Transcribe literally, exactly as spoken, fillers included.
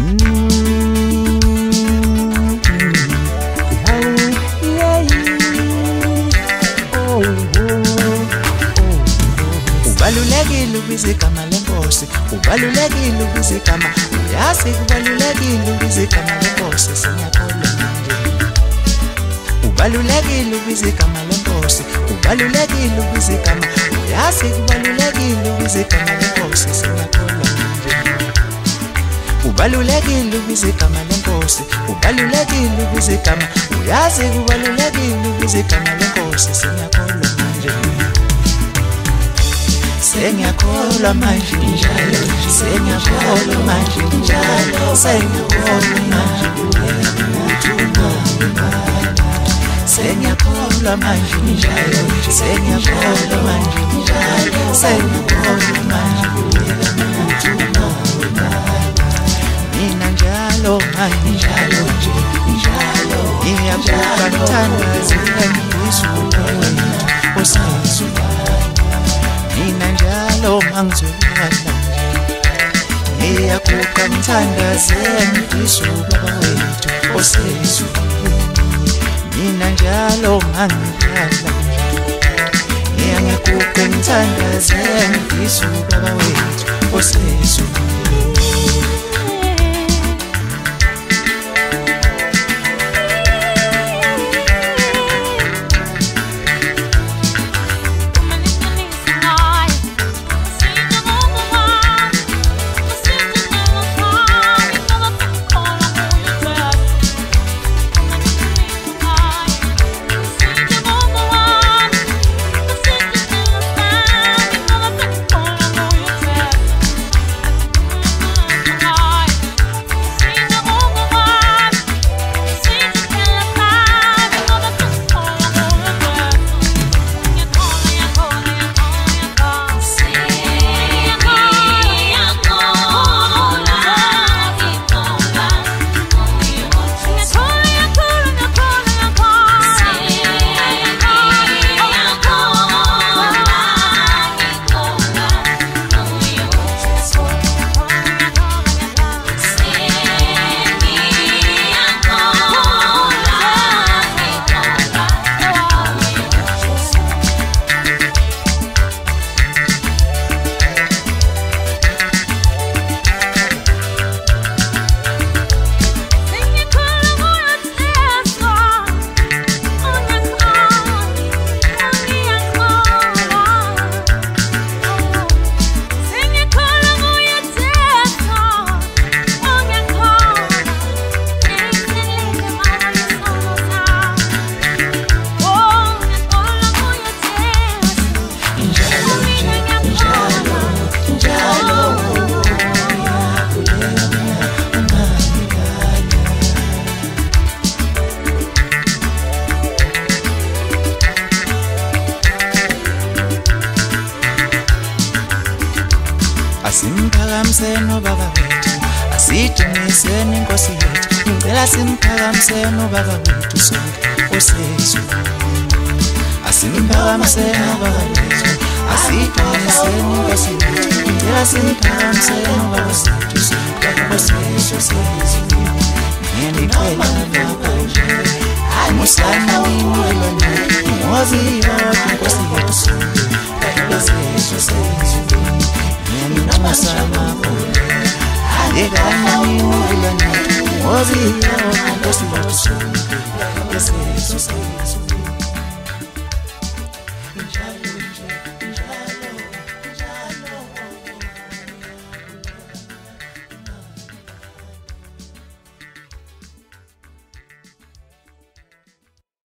Ubalulekile ubiza igama lenkosi, ubalulekile ubiza igama, uyazi kubalulekile ubiza igama lenkosi, siyakholwa manje. Ubalulekile ubiza igama lenkosi, ubalulekile ubiza igama, uyazi kubalulekile ubiza igama lenkosi, siyakholwa manje. Ubalulekile ubiza igama lenkosi, ubalulekile ubiza igama, uyazi kubalulekile ubiza igama lenkosi, siyakholwa manje. Sengiyakholwa manje njalo, sengiyakholwa manje njalo, sengiyakholwa manje sengiyakholwa manje njalo, sengiyakholwa manje njalo, sengiyakholwa manje mina njalo manje njalo njalo ngiyabuka ngithandazela ngizula wena osizwa mina njalo mangizolala ngiyakuqa ngithandazela ngizula wethu osizwa mina njalo mangilala ngiyakuqa ngithandazela ngizula wethu osizwa. Asimphakamseni ubaba wethu, asidumiseni inkosi yethu, ngicela simphakamiseni ubaba wethu sonke osizwe. Asimphakamseni ubaba wethu, asidumiseni inkosi yethu, ngicela simphakamiseni ubaba wethu sonke osizwe. Nginicela lapha nje, musana niwelana, ngozi yodwa inkosi yethu sonke osizwe. Nginicela Yegana minulana, wazi yo, kosi yo, kosi yo, kosi yo.